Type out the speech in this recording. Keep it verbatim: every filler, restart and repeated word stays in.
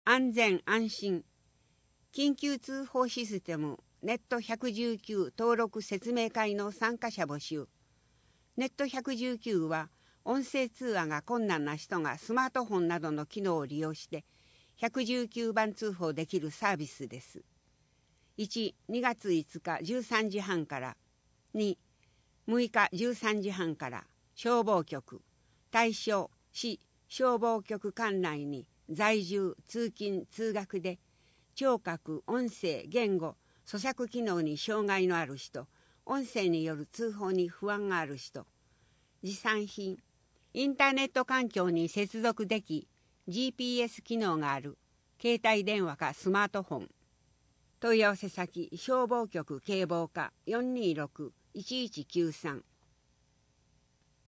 安全安心。緊急通報システムネットいちいちきゅう登録説明会の参加者募集。ネットいちいちきゅうは音声通話が困難な人がスマートフォンなどの機能を利用していちいちきゅうばん通報できるサービスです。いち、にがついつかじゅうさんじはんから。に、むいかじゅうさんじはんから。消防局。対象、市、消防局管内に在住、通勤、通学で聴覚、音声、言語、咀嚼機能に障害のある人、音声による通報に不安がある人、持参品、インターネット環境に接続でき ジーピーエス 機能がある携帯電話かスマートフォン。問い合わせ先消防局警防課 よんにーろく いちいちきゅうさん